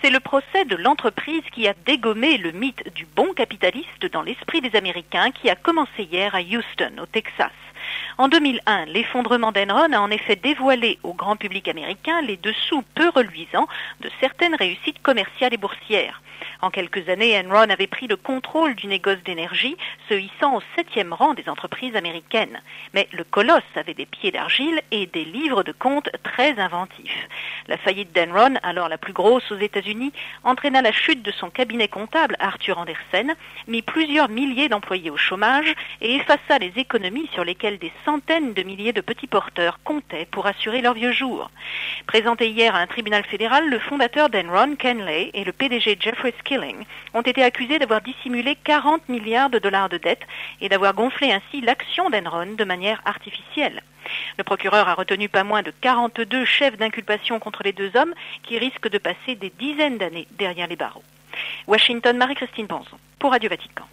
C'est le procès de l'entreprise qui a dégommé le mythe du bon capitaliste dans l'esprit des Américains qui a commencé hier à Houston, au Texas. En 2001, l'effondrement d'Enron a en effet dévoilé au grand public américain les dessous peu reluisants de certaines réussites commerciales et boursières. En quelques années, Enron avait pris le contrôle du négoce d'énergie, se hissant au 7e rang des entreprises américaines. Mais le colosse avait des pieds d'argile et des livres de comptes très inventifs. La faillite d'Enron, alors la plus grosse aux États-Unis, entraîna la chute de son cabinet comptable Arthur Andersen, mit plusieurs milliers d'employés au chômage et effaça les économies sur lesquelles des centaines de milliers de petits porteurs comptaient pour assurer leurs vieux jours. Présenté hier à un tribunal fédéral, le fondateur d'Enron, Ken Lay, et le PDG Jeffrey Skilling ont été accusés d'avoir dissimulé 40 milliards de dollars de dettes et d'avoir gonflé ainsi l'action d'Enron de manière artificielle. Le procureur a retenu pas moins de 42 chefs d'inculpation contre les deux hommes qui risquent de passer des dizaines d'années derrière les barreaux. Washington, Marie-Christine Panzon, pour Radio Vatican.